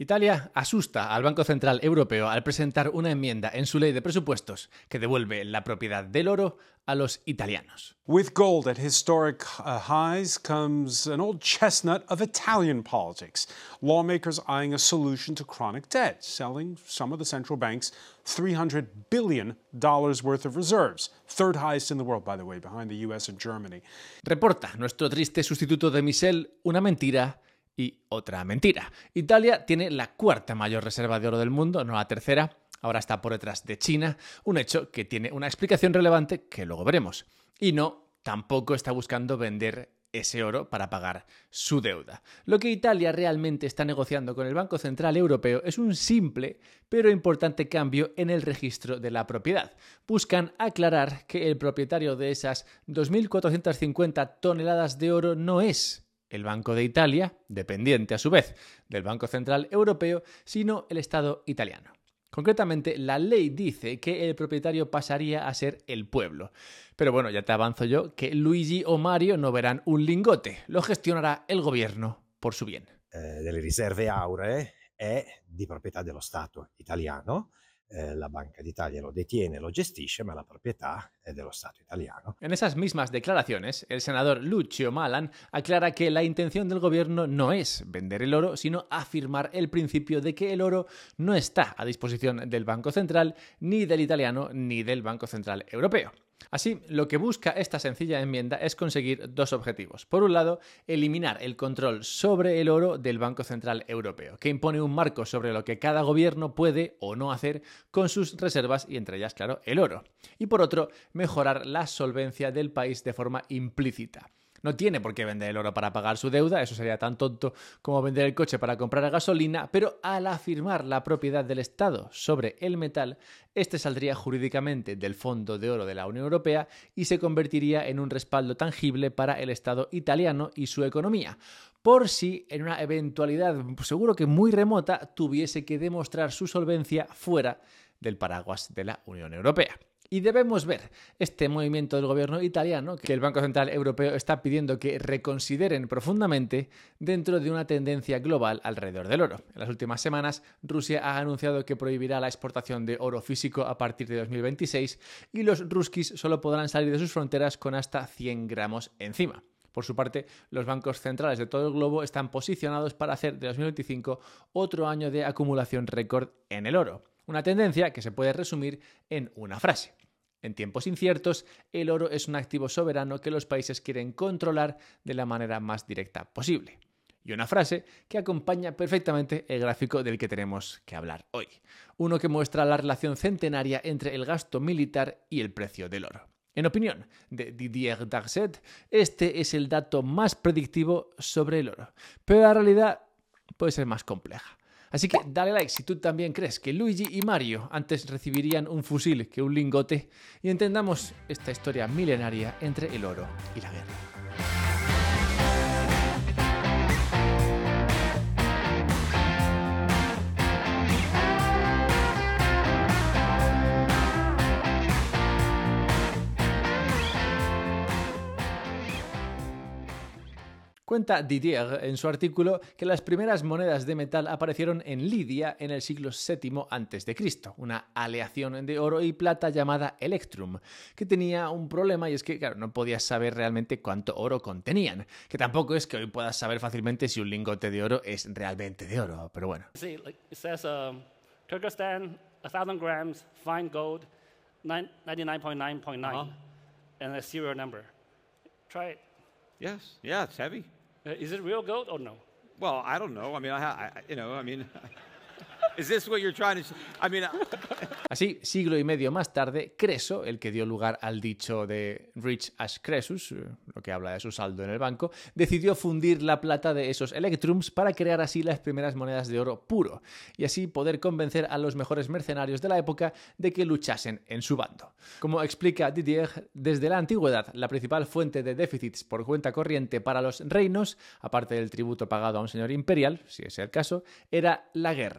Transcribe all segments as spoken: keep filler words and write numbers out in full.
Italia asusta al Banco Central Europeo al presentar una enmienda en su ley de presupuestos que devuelve la propiedad del oro a los italianos. With gold at historic uh, highs comes an old chestnut of Italian politics. Lawmakers eyeing a solution to chronic debt, selling some of the central bank's three hundred billion dollars worth of reserves. Third highest in the world, by the way, behind the U S and Germany. Reporta nuestro triste sustituto de Michel una mentira y otra mentira. Italia tiene la cuarta mayor reserva de oro del mundo, no la tercera. Ahora está por detrás de China, un hecho que tiene una explicación relevante que luego veremos. Y no, tampoco está buscando vender ese oro para pagar su deuda. Lo que Italia realmente está negociando con el Banco Central Europeo es un simple pero importante cambio en el registro de la propiedad. Buscan aclarar que el propietario de esas dos mil cuatrocientas cincuenta toneladas de oro no es el Banco de Italia, dependiente a su vez del Banco Central Europeo, sino el Estado italiano. Concretamente, la ley dice que el propietario pasaría a ser el pueblo. Pero bueno, ya te avanzo yo que Luigi o Mario no verán un lingote, lo gestionará el gobierno por su bien. Eh, delle riserve auree è di proprietà dello Stato italiano. Eh, la Banca d'Italia lo detiene, lo gestisce, ma la proprietà è dello Stato italiano. En esas mismas declaraciones, el senador Lucio Malan aclara que la intención del gobierno no es vender el oro, sino afirmar el principio de que el oro no está a disposición del Banco Central, ni del italiano, ni del Banco Central Europeo. Así, lo que busca esta sencilla enmienda es conseguir dos objetivos. Por un lado, eliminar el control sobre el oro del Banco Central Europeo, que impone un marco sobre lo que cada gobierno puede o no hacer con sus reservas y entre ellas, claro, el oro. Y por otro, mejorar la solvencia del país de forma implícita. No tiene por qué vender el oro para pagar su deuda, eso sería tan tonto como vender el coche para comprar gasolina, pero al afirmar la propiedad del Estado sobre el metal, este saldría jurídicamente del Fondo de Oro de la Unión Europea y se convertiría en un respaldo tangible para el Estado italiano y su economía, por si en una eventualidad seguro que muy remota tuviese que demostrar su solvencia fuera del paraguas de la Unión Europea. Y debemos ver este movimiento del gobierno italiano que el Banco Central Europeo está pidiendo que reconsideren profundamente dentro de una tendencia global alrededor del oro. En las últimas semanas, Rusia ha anunciado que prohibirá la exportación de oro físico a partir de dos mil veintiséis y los ruskis solo podrán salir de sus fronteras con hasta cien gramos encima. Por su parte, los bancos centrales de todo el globo están posicionados para hacer de dos mil veinticinco otro año de acumulación récord en el oro. Una tendencia que se puede resumir en una frase. En tiempos inciertos, el oro es un activo soberano que los países quieren controlar de la manera más directa posible. Y una frase que acompaña perfectamente el gráfico del que tenemos que hablar hoy. Uno que muestra la relación centenaria entre el gasto militar y el precio del oro. En opinión de Didier Darcet, este es el dato más predictivo sobre el oro. Pero la realidad puede ser más compleja. Así que dale like si tú también crees que Luigi y Mario antes recibirían un fusil que un lingote y entendamos esta historia milenaria entre el oro y la guerra. Cuenta Didier en su artículo que las primeras monedas de metal aparecieron en Lidia en el siglo séptimo antes de Cristo, una aleación de oro y plata llamada electrum, que tenía un problema y es que, claro, no podías saber realmente cuánto oro contenían, que tampoco es que hoy puedas saber fácilmente si un lingote de oro es realmente de oro, pero bueno. See, like it says, um, Kyrgyzstan, a thousand grams, fine gold, ninety-nine point nine point nine, Uh-huh. and a serial number. Try it. Yes, yeah, it's heavy. Uh, is it real gold or no? Well, I don't know. I mean, I, I you know, I mean, is this what you're trying to? s- I mean, Así, siglo y medio más tarde, Creso, el que dio lugar al dicho de Rich as Croesus, eh, lo que habla de su saldo en el banco, decidió fundir la plata de esos electrums para crear así las primeras monedas de oro puro y así poder convencer a los mejores mercenarios de la época de que luchasen en su bando. Como explica Didier, desde la antigüedad la principal fuente de déficits por cuenta corriente para los reinos, aparte del tributo pagado a un señor imperial, si ese es el caso, era la guerra.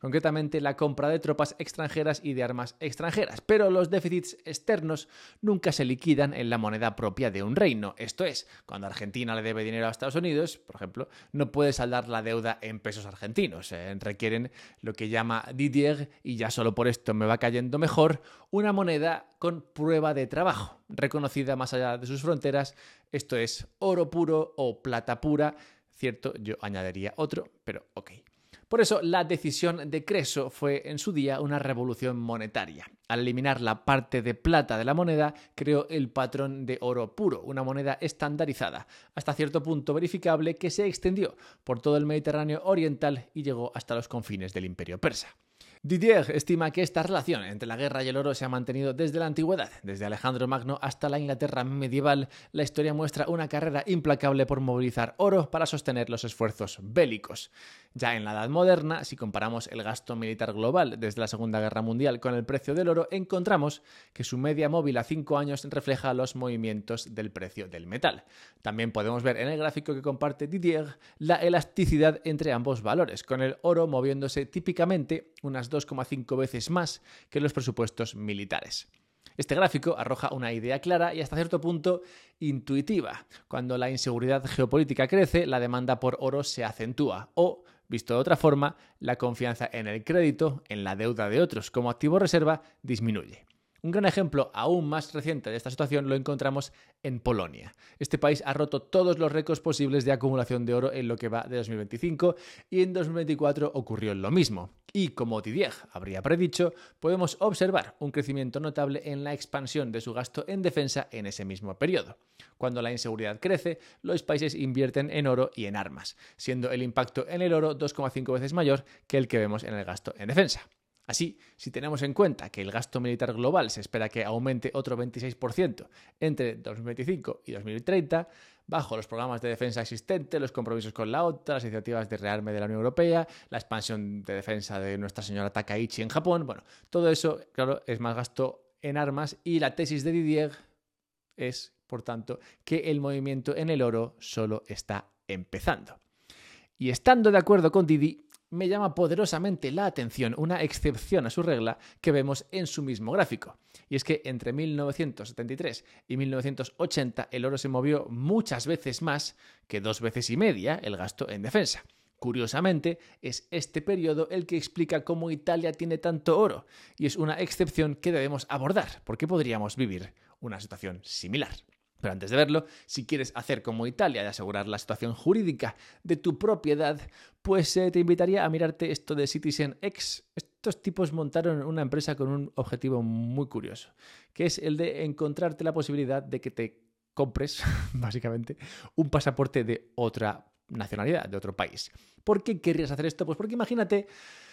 concretamente la compra de tropas extranjeras y de armas extranjeras, pero los déficits externos nunca se liquidan en la moneda propia de un reino. Esto es, cuando Argentina le debe dinero a Estados Unidos, por ejemplo, no puede saldar la deuda en pesos argentinos. Eh, requieren lo que llama Didier, y ya solo por esto me va cayendo mejor, una moneda con prueba de trabajo, reconocida más allá de sus fronteras. Esto es oro puro o plata pura. Cierto, yo añadiría otro, pero ok. Por eso, la decisión de Creso fue en su día una revolución monetaria. Al eliminar la parte de plata de la moneda, creó el patrón de oro puro, una moneda estandarizada, hasta cierto punto verificable, que se extendió por todo el Mediterráneo oriental y llegó hasta los confines del Imperio Persa. Didier estima que esta relación entre la guerra y el oro se ha mantenido desde la antigüedad. Desde Alejandro Magno hasta la Inglaterra medieval, la historia muestra una carrera implacable por movilizar oro para sostener los esfuerzos bélicos. Ya en la Edad Moderna, si comparamos el gasto militar global desde la Segunda Guerra Mundial con el precio del oro, encontramos que su media móvil a cinco años refleja los movimientos del precio del metal. También podemos ver en el gráfico que comparte Didier la elasticidad entre ambos valores, con el oro moviéndose típicamente unas dos coma cinco veces más que los presupuestos militares. Este gráfico arroja una idea clara y hasta cierto punto intuitiva. Cuando la inseguridad geopolítica crece, la demanda por oro se acentúa o, visto de otra forma, la confianza en el crédito, en la deuda de otros como activo reserva, disminuye. Un gran ejemplo aún más reciente de esta situación lo encontramos en Polonia. Este país ha roto todos los récords posibles de acumulación de oro en lo que va de dos mil veinticinco y en dos mil veinticuatro ocurrió lo mismo. Y como Didier habría predicho, podemos observar un crecimiento notable en la expansión de su gasto en defensa en ese mismo periodo. Cuando la inseguridad crece, los países invierten en oro y en armas, siendo el impacto en el oro dos coma cinco veces mayor que el que vemos en el gasto en defensa. Así, si tenemos en cuenta que el gasto militar global se espera que aumente otro veintiséis por ciento entre dos mil veinticinco y dos mil treinta, bajo los programas de defensa existentes, los compromisos con la OTAN, las iniciativas de rearme de la Unión Europea, la expansión de defensa de Nuestra Señora Takaichi en Japón, bueno, todo eso, claro, es más gasto en armas, y la tesis de Didier es, por tanto, que el movimiento en el oro solo está empezando. Y estando de acuerdo con Didi, me llama poderosamente la atención una excepción a su regla que vemos en su mismo gráfico. Y es que entre mil novecientos setenta y tres y mil novecientos ochenta el oro se movió muchas veces más que dos veces y media el gasto en defensa. Curiosamente, es este periodo el que explica cómo Italia tiene tanto oro, y es una excepción que debemos abordar, porque podríamos vivir una situación similar. Pero antes de verlo, si quieres hacer como Italia y asegurar la situación jurídica de tu propiedad, pues eh, te invitaría a mirarte esto de CitizenX. Estos tipos montaron una empresa con un objetivo muy curioso, que es el de encontrarte la posibilidad de que te compres, básicamente, un pasaporte de otra nacionalidad, de otro país. ¿Por qué querrías hacer esto? Pues porque imagínate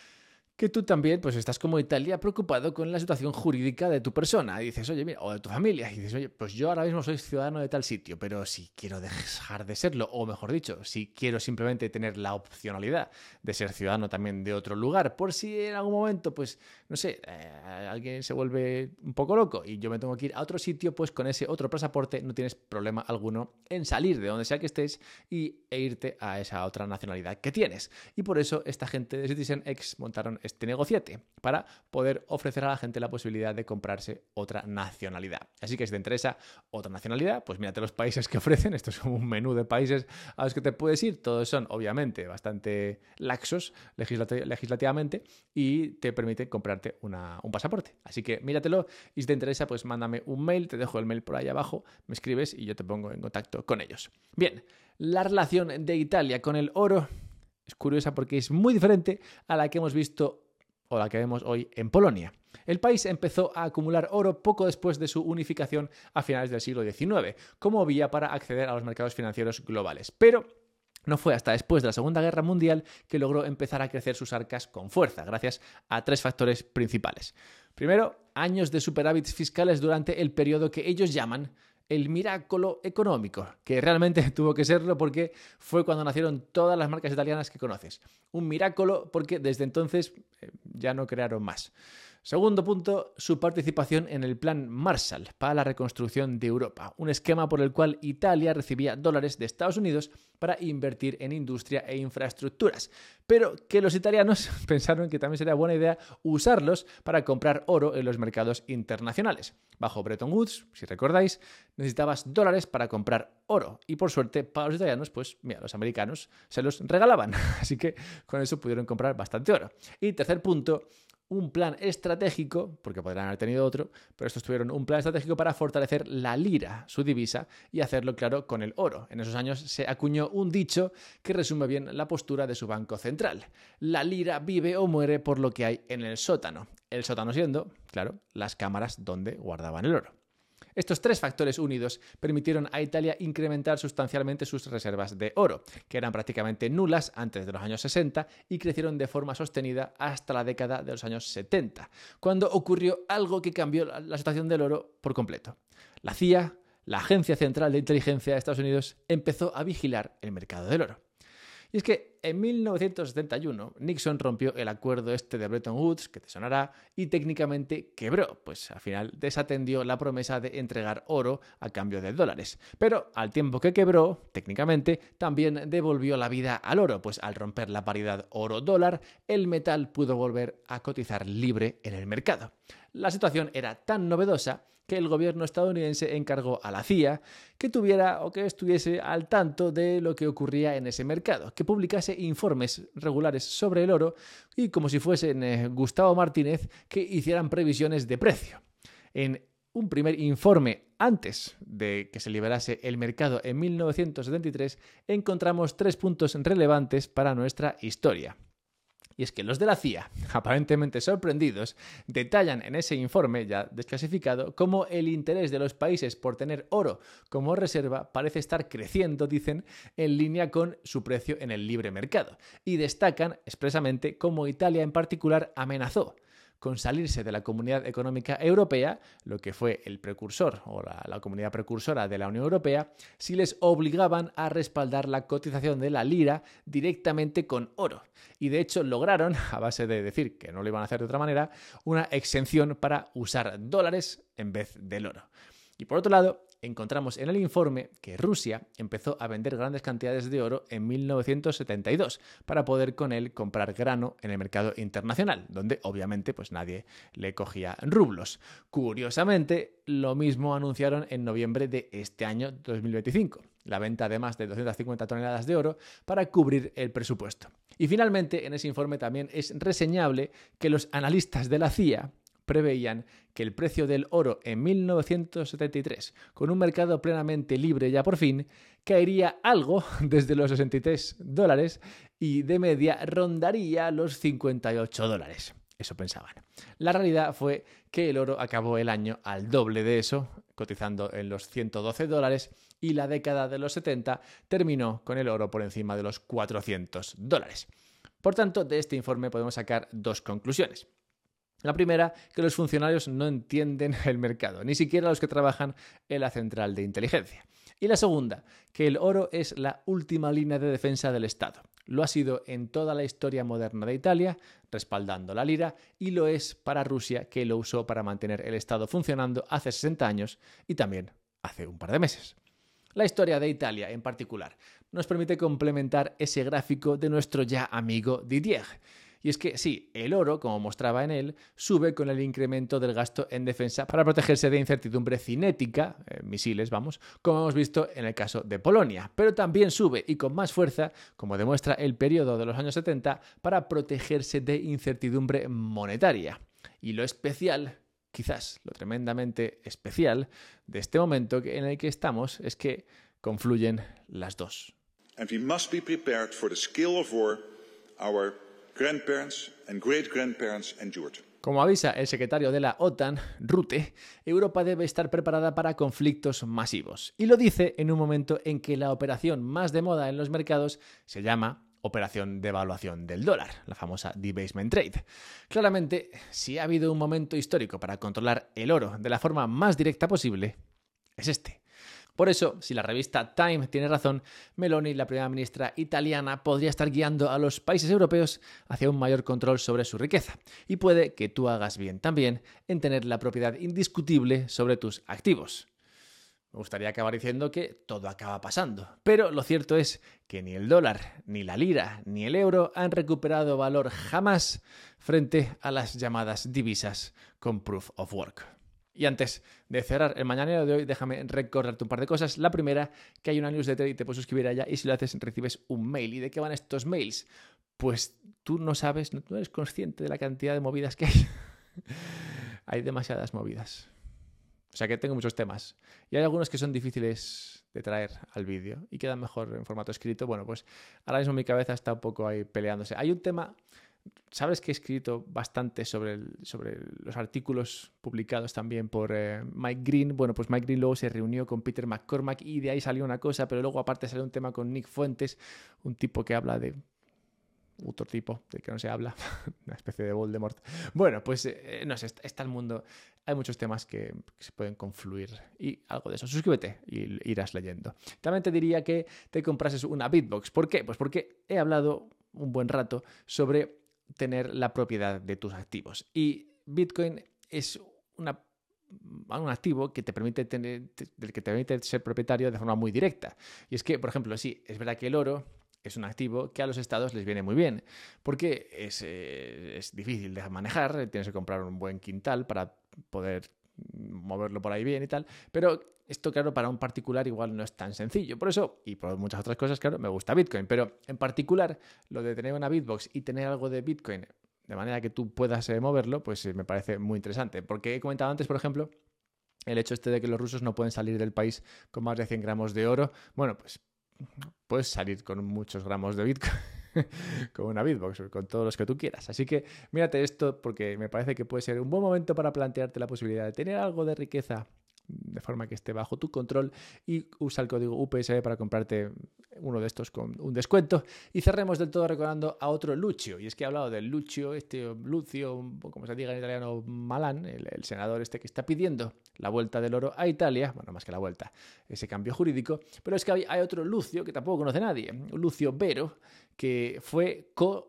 que tú también pues estás como Italia preocupado con la situación jurídica de tu persona y dices, oye, mira, o de tu familia, y dices, oye, pues yo ahora mismo soy ciudadano de tal sitio, pero si quiero dejar de serlo, o mejor dicho, si quiero simplemente tener la opcionalidad de ser ciudadano también de otro lugar, por si en algún momento, pues, no sé, eh, alguien se vuelve un poco loco y yo me tengo que ir a otro sitio, pues con ese otro pasaporte no tienes problema alguno en salir de donde sea que estés y, e irte a esa otra nacionalidad que tienes. Y por eso esta gente de CitizenX montaron este negociete para poder ofrecer a la gente la posibilidad de comprarse otra nacionalidad. Así que si te interesa otra nacionalidad, pues mírate los países que ofrecen. Esto es un menú de países a los que te puedes ir. Todos son, obviamente, bastante laxos legislati- legislativamente y te permiten comprarte una, un pasaporte. Así que míratelo y si te interesa, pues mándame un mail. Te dejo el mail por ahí abajo, me escribes y yo te pongo en contacto con ellos. Bien, la relación de Italia con el oro es curiosa porque es muy diferente a la que hemos visto o la que vemos hoy en Polonia. El país empezó a acumular oro poco después de su unificación a finales del siglo diecinueve, como vía para acceder a los mercados financieros globales. Pero no fue hasta después de la Segunda Guerra Mundial que logró empezar a crecer sus arcas con fuerza, gracias a tres factores principales. Primero, años de superávits fiscales durante el periodo que ellos llaman el milagro económico, que realmente tuvo que serlo porque fue cuando nacieron todas las marcas italianas que conoces. Un milagro porque desde entonces eh, ya no crearon más. Segundo punto, su participación en el Plan Marshall para la reconstrucción de Europa, un esquema por el cual Italia recibía dólares de Estados Unidos para invertir en industria e infraestructuras, pero que los italianos pensaron que también sería buena idea usarlos para comprar oro en los mercados internacionales. Bajo Bretton Woods, si recordáis, necesitabas dólares para comprar oro y por suerte para los italianos, pues mira, los americanos se los regalaban, así que con eso pudieron comprar bastante oro. Y tercer punto, un plan estratégico, porque podrían haber tenido otro, pero estos tuvieron un plan estratégico para fortalecer la lira, su divisa, y hacerlo, claro, con el oro. En esos años se acuñó un dicho que resume bien la postura de su banco central. La lira vive o muere por lo que hay en el sótano. El sótano siendo, claro, las cámaras donde guardaban el oro. Estos tres factores unidos permitieron a Italia incrementar sustancialmente sus reservas de oro, que eran prácticamente nulas antes de los años sesenta y crecieron de forma sostenida hasta la década de los años setenta, cuando ocurrió algo que cambió la situación del oro por completo. La C I A, la Agencia Central de Inteligencia de Estados Unidos, empezó a vigilar el mercado del oro. Y es que en mil novecientos setenta y uno Nixon rompió el acuerdo este de Bretton Woods, que te sonará, y técnicamente quebró, pues al final desatendió la promesa de entregar oro a cambio de dólares. Pero al tiempo que quebró, técnicamente, también devolvió la vida al oro, pues al romper la paridad oro-dólar, el metal pudo volver a cotizar libre en el mercado. La situación era tan novedosa que el gobierno estadounidense encargó a la C I A que tuviera o que estuviese al tanto de lo que ocurría en ese mercado, que publicase informes regulares sobre el oro y, como si fuesen eh, Gustavo Martínez, que hicieran previsiones de precio. En un primer informe antes de que se liberase el mercado en mil novecientos setenta y tres, encontramos tres puntos relevantes para nuestra historia. Y es que los de la C I A, aparentemente sorprendidos, detallan en ese informe ya desclasificado cómo el interés de los países por tener oro como reserva parece estar creciendo, dicen, en línea con su precio en el libre mercado. Y destacan expresamente cómo Italia en particular amenazó con salirse de la Comunidad Económica Europea, lo que fue el precursor o la, la comunidad precursora de la Unión Europea, si les obligaban a respaldar la cotización de la lira directamente con oro. Y de hecho lograron, a base de decir que no lo iban a hacer de otra manera, una exención para usar dólares en vez del oro. Y por otro lado, encontramos en el informe que Rusia empezó a vender grandes cantidades de oro en mil novecientos setenta y dos para poder con él comprar grano en el mercado internacional, donde obviamente pues nadie le cogía rublos. Curiosamente, lo mismo anunciaron en noviembre de este año dos mil veinticinco, la venta de más de doscientas cincuenta toneladas de oro para cubrir el presupuesto. Y finalmente, en ese informe también es reseñable que los analistas de la C I A preveían que el precio del oro en mil novecientos setenta y tres, con un mercado plenamente libre ya por fin, caería algo desde los sesenta y tres dólares y de media rondaría los cincuenta y ocho dólares. Eso pensaban. La realidad fue que el oro acabó el año al doble de eso, cotizando en los ciento doce dólares, y la década de los setenta terminó con el oro por encima de los cuatrocientos dólares. Por tanto, de este informe podemos sacar dos conclusiones. La primera, que los funcionarios no entienden el mercado, ni siquiera los que trabajan en la central de inteligencia. Y la segunda, que el oro es la última línea de defensa del Estado. Lo ha sido en toda la historia moderna de Italia, respaldando la lira, y lo es para Rusia, que lo usó para mantener el Estado funcionando hace sesenta años y también hace un par de meses. La historia de Italia, en particular, nos permite complementar ese gráfico de nuestro ya amigo Didier. Y es que sí, el oro, como mostraba en él, sube con el incremento del gasto en defensa para protegerse de incertidumbre cinética, eh, misiles, vamos, como hemos visto en el caso de Polonia. Pero también sube y con más fuerza, como demuestra el periodo de los años setenta, para protegerse de incertidumbre monetaria. Y lo especial, quizás lo tremendamente especial de este momento en el que estamos, es que confluyen las dos. And we must be prepared for the scale of war our grandparents and great-grandparents endured. Como avisa el secretario de la OTAN, Rutte, Europa debe estar preparada para conflictos masivos. Y lo dice en un momento en que la operación más de moda en los mercados se llama operación de devaluación del dólar, la famosa debasement trade. Claramente, si ha habido un momento histórico para controlar el oro de la forma más directa posible, es este. Por eso, si la revista Time tiene razón, Meloni, la primera ministra italiana, podría estar guiando a los países europeos hacia un mayor control sobre su riqueza. Y puede que tú hagas bien también en tener la propiedad indiscutible sobre tus activos. Me gustaría acabar diciendo que todo acaba pasando, pero lo cierto es que ni el dólar, ni la lira, ni el euro han recuperado valor jamás frente a las llamadas divisas con Proof of Work. Y antes de cerrar el mañanero de hoy, déjame recordarte un par de cosas. La primera, que hay una newsletter y te puedes suscribir allá y si lo haces recibes un mail. ¿Y de qué van estos mails? Pues tú no sabes, no eres consciente de la cantidad de movidas que hay. Hay demasiadas movidas. O sea que tengo muchos temas. Y hay algunos que son difíciles de traer al vídeo y quedan mejor en formato escrito. Bueno, pues ahora mismo mi cabeza está un poco ahí peleándose. Hay un tema... ¿Sabes que he escrito bastante sobre, el, sobre los artículos publicados también por eh, Mike Green? Bueno, pues Mike Green luego se reunió con Peter McCormack y de ahí salió una cosa, pero luego aparte salió un tema con Nick Fuentes, un tipo que habla de... otro tipo del que no se habla, una especie de Voldemort. Bueno, pues eh, no sé, está, está el mundo, hay muchos temas que, que se pueden confluir y algo de eso. Suscríbete y irás leyendo. También te diría que te comprases una Bitbox. ¿Por qué? Pues porque he hablado un buen rato sobre tener la propiedad de tus activos. Y Bitcoin es una, un activo que te permite tener, del que te permite ser propietario de forma muy directa. Y es que, por ejemplo, sí, es verdad que el oro es un activo que a los estados les viene muy bien, porque es, eh, es difícil de manejar, tienes que comprar un buen quintal para poder moverlo por ahí bien y tal, pero esto, claro, para un particular igual no es tan sencillo. Por eso, y por muchas otras cosas, claro, me gusta Bitcoin, pero en particular lo de tener una Bitbox y tener algo de Bitcoin de manera que tú puedas eh, moverlo, pues eh, me parece muy interesante, porque he comentado antes, por ejemplo, el hecho este de que los rusos no pueden salir del país con más de cien gramos de oro. Bueno, pues puedes salir con muchos gramos de Bitcoin con una Bitbox, con todos los que tú quieras. Así que mírate esto porque me parece que puede ser un buen momento para plantearte la posibilidad de tener algo de riqueza de forma que esté bajo tu control y usa el código U P S para comprarte uno de estos con un descuento. Y cerremos del todo recordando a otro Lucio. Y es que he hablado del Lucio, este Lucio, como se diga en italiano, Malan, el, el senador este que está pidiendo la vuelta del oro a Italia, bueno, más que la vuelta, ese cambio jurídico, pero es que hay, hay otro Lucio que tampoco conoce nadie, Lucio Vero, que fue co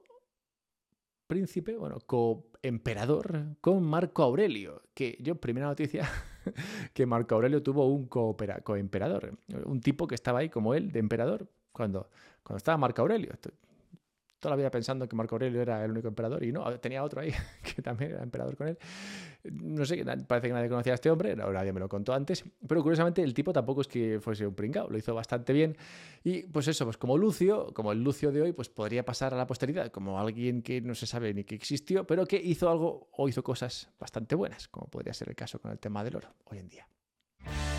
príncipe, bueno, coemperador con Marco Aurelio, que yo, primera noticia, que Marco Aurelio tuvo un coemperador, un tipo que estaba ahí como él, de emperador, cuando, cuando estaba Marco Aurelio. Toda la vida pensando que Marco Aurelio era el único emperador y no, tenía otro ahí que también era emperador con él. No sé, parece que nadie conocía a este hombre, no, nadie me lo contó antes, pero curiosamente el tipo tampoco es que fuese un pringao, lo hizo bastante bien y pues eso, pues como Lucio, como el Lucio de hoy, pues podría pasar a la posteridad como alguien que no se sabe ni que existió, pero que hizo algo o hizo cosas bastante buenas, como podría ser el caso con el tema del oro hoy en día.